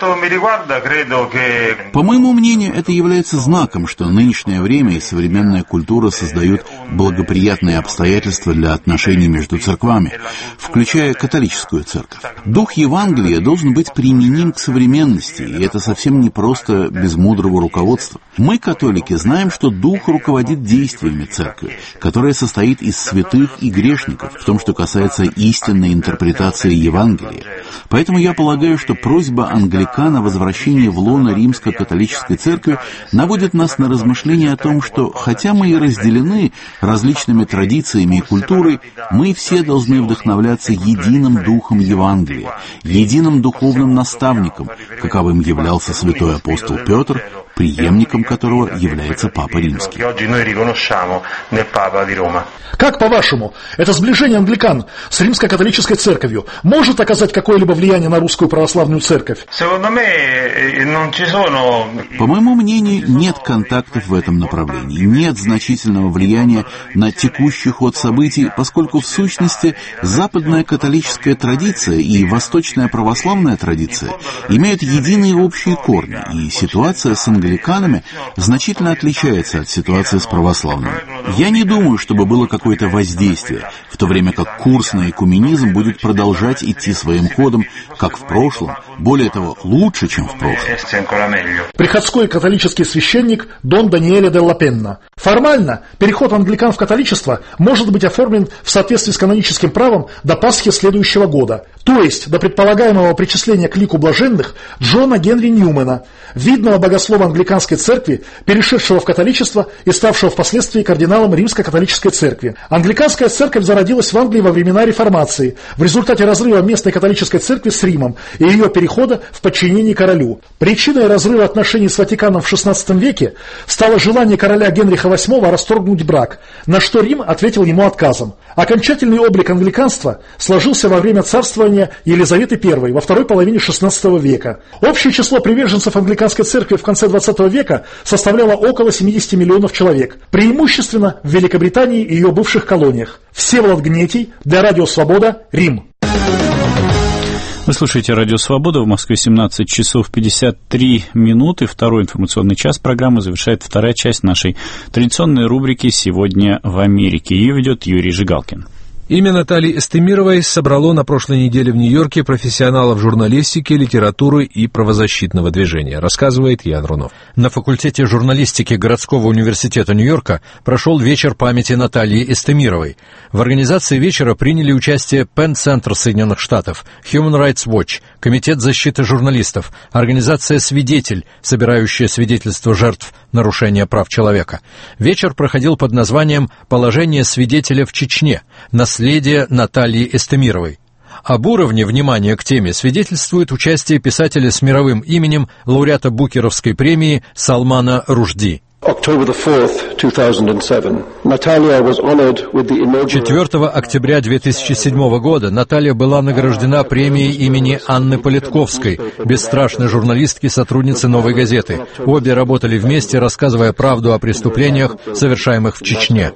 По моему мнению, это является знаком, что нынешнее время и современная культура создают благоприятные обстоятельства для отношений между церквами, включая католическую церковь. Дух Евангелия должен быть быть применим к современности, и это совсем не просто без мудрого руководства. Мы, католики, знаем, что Дух руководит действиями Церкви, которая состоит из святых и грешников, в том, что касается истинной интерпретации Евангелия. Поэтому я полагаю, что просьба англикан о возвращении в лоно Римско-католической Церкви наводит нас на размышления о том, что, хотя мы и разделены различными традициями и культурой, мы все должны вдохновляться единым духом Евангелия, единым духовным наставником, каковым являлся святой апостол Петр, преемником которого является Папа Римский. Как, по-вашему, это сближение англикан с Римско-католической церковью может оказать какое-либо влияние на русскую православную церковь? По моему мнению, нет контактов в этом направлении, нет значительного влияния на текущий ход событий, поскольку в сущности западная католическая традиция и восточная православная традиция имеют единые общие корни, и ситуация с англиканами значительно отличается от ситуации с православными. Я не думаю, чтобы было какое-то воздействие, в то время как курс на экуменизм будет продолжать идти своим ходом, как в прошлом, более того, лучше, чем в прошлом. Приходской католический священник Дон Даниэле де ла Пенна. Формально переход англикан в католичество может быть оформлен в соответствии с каноническим правом до Пасхи следующего года, то есть до предполагаемого причисления к лику блаженных Джона Генри Ньюмена, видного богослова англиканской церкви, перешедшего в католичество и ставшего впоследствии кардиналом Римско-католической церкви. Англиканская церковь зародилась в Англии во времена Реформации, в результате разрыва местной католической церкви с Римом и ее перехода в подчинение королю. Причиной разрыва отношений с Ватиканом в XVI веке стало желание короля Генриха VIII расторгнуть брак, на что Рим ответил ему отказом. Окончательный облик англиканства сложился во время царствования Елизаветы I во второй половине XVI века. Общее число приверженцев англиканской церкви в конце XX века составляло около 70 миллионов человек, преимущественно в Великобритании и ее бывших колониях. Всеволод Гнетий, для Радио Свобода, Рим. Вы слушаете Радио Свобода. В Москве 17 часов 53 минуты. Второй информационный час программы завершает вторая часть нашей традиционной рубрики «Сегодня в Америке». Ее ведет Юрий Жигалкин. Имя Натальи Эстемировой собрало на прошлой неделе в Нью-Йорке профессионалов журналистики, литературы и правозащитного движения, рассказывает Ян Рунов. На факультете журналистики городского университета Нью-Йорка прошел вечер памяти Натальи Эстемировой. В организации вечера приняли участие Пенн-центр Соединенных Штатов, Human Rights Watch, Комитет защиты журналистов, организация «Свидетель», собирающая свидетельства жертв нарушения прав человека. Вечер проходил под названием «Положение свидетеля в Чечне. Наследие Натальи Эстемировой». Об уровне внимания к теме свидетельствует участие писателя с мировым именем, лауреата Букеровской премии Салмана Рушди. 4 октября 2007 года Наталья была награждена премией имени Анны Политковской, бесстрашной журналистки, сотрудницы «Новой газеты». Обе работали вместе, рассказывая правду о преступлениях, совершаемых в Чечне.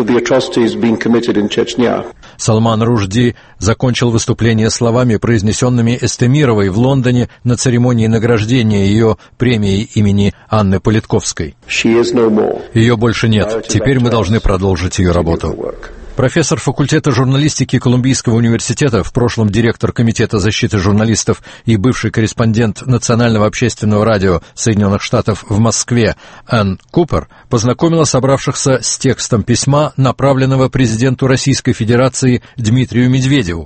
Салман Рушди закончил выступление словами, произнесенными Эстемировой в Лондоне на церемонии награждения ее премией имени Анны Политковской. Ее больше нет. Теперь мы должны продолжить ее работу. Профессор факультета журналистики Колумбийского университета, в прошлом директор Комитета защиты журналистов и бывший корреспондент Национального общественного радио Соединенных Штатов в Москве Энн Купер познакомила собравшихся с текстом письма, направленного президенту Российской Федерации Дмитрию Медведеву.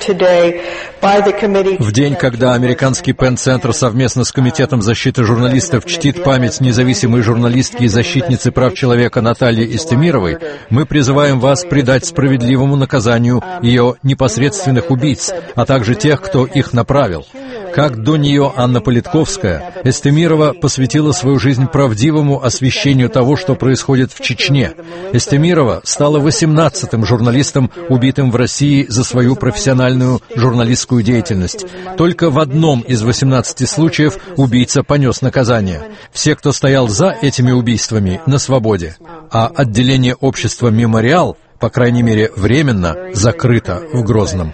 В день, когда американский Пенн-центр совместно с Комитетом защиты журналистов чтит память независимой журналистки и защитницы прав человека Натальи Эстемировой, мы призываем вас придать справедливому наказанию ее непосредственных убийц, а также тех, кто их направил. Как до нее Анна Политковская, Эстемирова посвятила свою жизнь правдивому освещению того, что происходит в Чечне. Эстемирова стала 18-м журналистом, убитым в России за свою профессиональную журналистскую деятельность. Только в одном из 18 случаев убийца понес наказание. Все, кто стоял за этими убийствами, на свободе. А отделение общества «Мемориал», по крайней мере, временно закрыто в Грозном.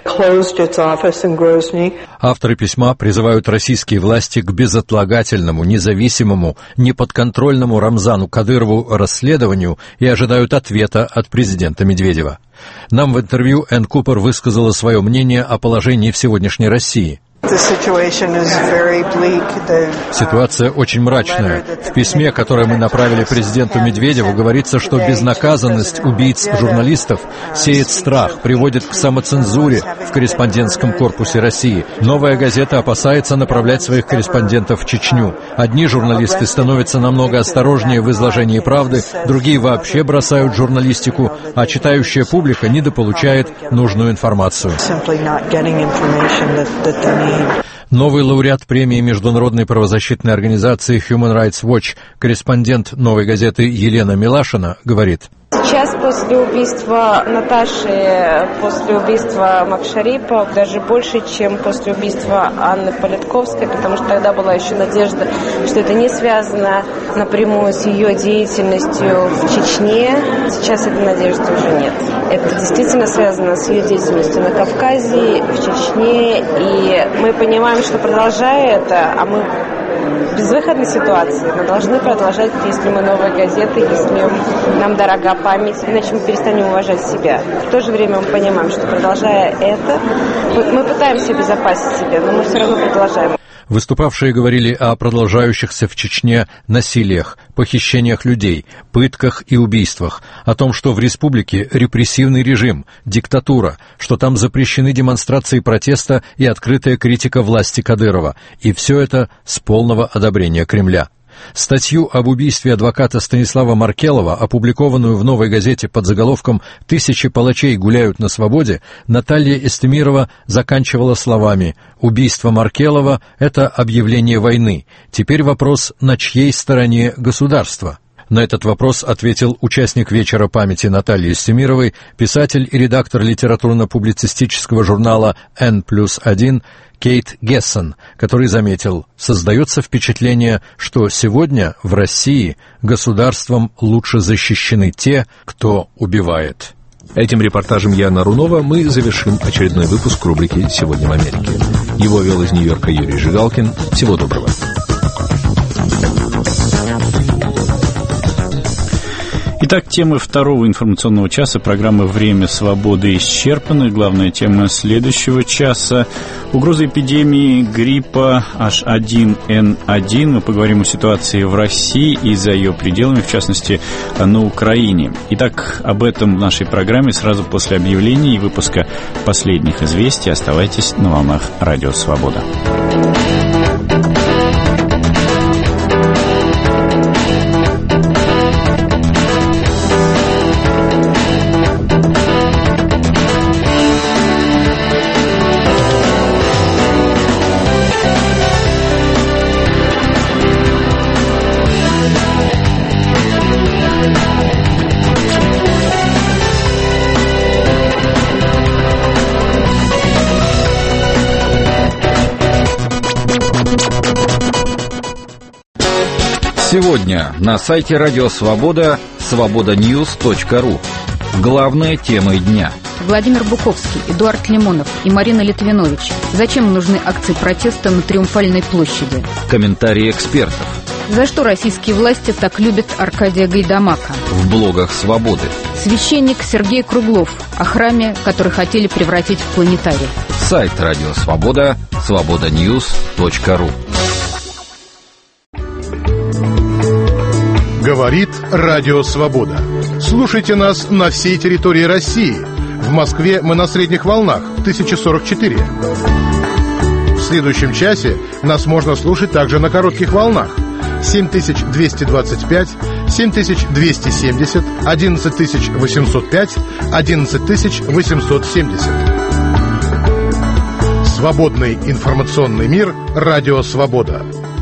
Авторы письма призывают российские власти к безотлагательному, независимому, неподконтрольному Рамзану Кадырову расследованию и ожидают ответа от президента Медведева. Нам в интервью Энн Купер высказала свое мнение о положении в сегодняшней России. Ситуация очень мрачная. В письме, которое мы направили президенту Медведеву, говорится, что безнаказанность убийц журналистов сеет страх, приводит к самоцензуре в корреспондентском корпусе России. «Новая газета» опасается направлять своих корреспондентов в Чечню. Одни журналисты становятся намного осторожнее в изложении правды, другие вообще бросают журналистику, а читающая публика недополучает нужную информацию. Новый лауреат премии Международной правозащитной организации Human Rights Watch, корреспондент «Новой газеты» Елена Милашина говорит: Сейчас после убийства Наташи, после убийства Макшарипа, даже больше, чем после убийства Анны Политковской, потому что тогда была еще надежда, что это не связано напрямую с ее деятельностью в Чечне. Сейчас этой надежды уже нет. Это действительно связано с ее деятельностью на Кавказе, в Чечне, и мы понимаем, что продолжая это, а мы в безвыходной ситуации, мы должны продолжать, если мы новые газеты, если нам дорога память, иначе мы перестанем уважать себя. В то же время мы понимаем, что продолжая это, мы пытаемся обезопасить себя, но мы все равно продолжаем. Выступавшие говорили о продолжающихся в Чечне насилиях, похищениях людей, пытках и убийствах, о том, что в республике репрессивный режим, диктатура, что там запрещены демонстрации протеста и открытая критика власти Кадырова, и все это с полного одобрения Кремля. Статью об убийстве адвоката Станислава Маркелова, опубликованную в «Новой газете» под заголовком «Тысячи палачей гуляют на свободе», Наталья Эстемирова заканчивала словами: «Убийство Маркелова – это объявление войны. Теперь вопрос, на чьей стороне государство?» На этот вопрос ответил участник вечера памяти Натальи Эстемировой, писатель и редактор литературно-публицистического журнала N+1 Кейт Гессон, который заметил: создается впечатление, что сегодня в России государством лучше защищены те, кто убивает. Этим репортажем Яна Рунова мы завершим очередной выпуск рубрики «Сегодня в Америке». Его вел из Нью-Йорка Юрий Жигалкин. Всего доброго. Итак, темы второго информационного часа программы «Время свободы» исчерпаны. Главная тема следующего часа – угроза эпидемии гриппа H1N1. Мы поговорим о ситуации в России и за ее пределами, в частности, на Украине. Итак, об этом в нашей программе сразу после объявления и выпуска последних известий. Оставайтесь на волнах Радио Свобода. Сегодня на сайте Радио Свобода свободаnews.ru. Главные темы дня. Владимир Буковский, Эдуард Лимонов и Марина Литвинович. Зачем нужны акции протеста на Триумфальной площади? Комментарии экспертов. За что российские власти так любят Аркадия Гайдамака? В блогах «Свободы». Священник Сергей Круглов о храме, который хотели превратить в планетарий. Сайт Радио Свобода свободаnews.ru. Говорит Радио Свобода. Слушайте нас на всей территории России. В Москве мы на средних волнах 1044. В следующем часе нас можно слушать также на коротких волнах 7225, 7270, 11805, 11870. Свободный информационный мир. Радио Свобода.